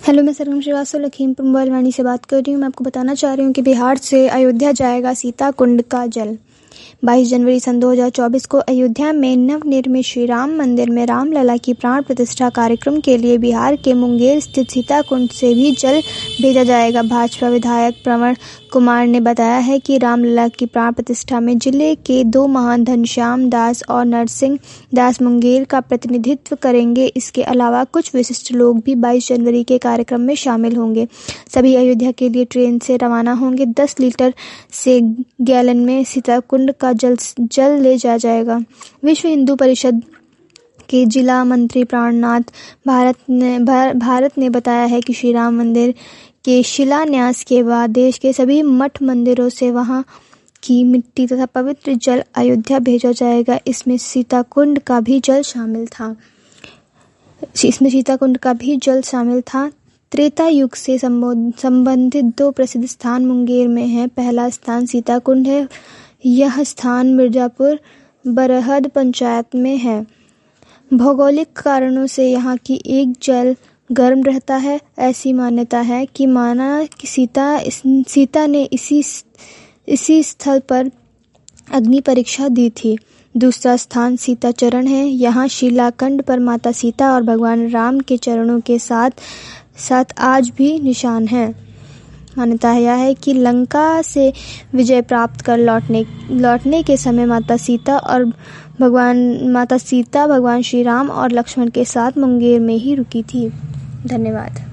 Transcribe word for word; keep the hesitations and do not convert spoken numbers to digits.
Hello, मैं सरगम Srivastava Lakhimpur mobile से बात कर रही हूँ। मैं आपको बताना चाह रही हूँ कि बिहार से अयोध्या जाएगा सीता कुंड का जल। बाईस जनवरी सन दो हज़ार चौबीस को अयोध्या में नवनिर्मित श्री राम मंदिर में रामलला की प्राण प्रतिष्ठा कार्यक्रम के लिए बिहार के मुंगेर स्थित सीता कुंड से भी जल भेजा जाएगा। भाजपा विधायक प्रवण कुमार ने बताया है कि रामलला की प्राण प्रतिष्ठा में जिले के दो महान घनश्याम दास और नरसिंह दास मुंगेर का प्रतिनिधित्व करेंगे। इसके अलावा कुछ विशिष्ट लोग भी बाईस जनवरी के कार्यक्रम में शामिल होंगे। सभी अयोध्या के लिए ट्रेन से रवाना होंगे। दस लीटर से गैलन में सीता कुंड का जल जल ले जाया जाएगा। विश्व हिंदू परिषद के जिला मंत्री प्राणनाथ भारत ने भार, भारत ने बताया है कि श्री राम मंदिर के शिलान्यास के बाद देश के सभी मठ मंदिरों से वहां की मिट्टी तथा पवित्र जल अयोध्या भेजा जाएगा। इसमें सीता कुंड का भी जल शामिल था इसमें सीता कुंड का भी जल शामिल था त्रेता युग से संबंधित दो प्रसिद्ध स्थान मुंगेर में हैं। पहला स्थान सीता कुंड है। यह स्थान मिर्जापुर बरहद पंचायत में है। भौगोलिक कारणों से यहाँ की एक जल गर्म रहता है। ऐसी मान्यता है कि माना कि सीता सीता ने इसी इसी स्थल पर अग्नि परीक्षा दी थी। दूसरा स्थान सीता चरण है। यहाँ शिलाखंड पर माता सीता और भगवान राम के चरणों के साथ साथ आज भी निशान है। मान्यता यह है कि लंका से विजय प्राप्त कर लौटने लौटने के समय माता सीता और भगवान माता सीता भगवान श्री राम और लक्ष्मण के साथ मुंगेर में ही रुकी थी। धन्यवाद।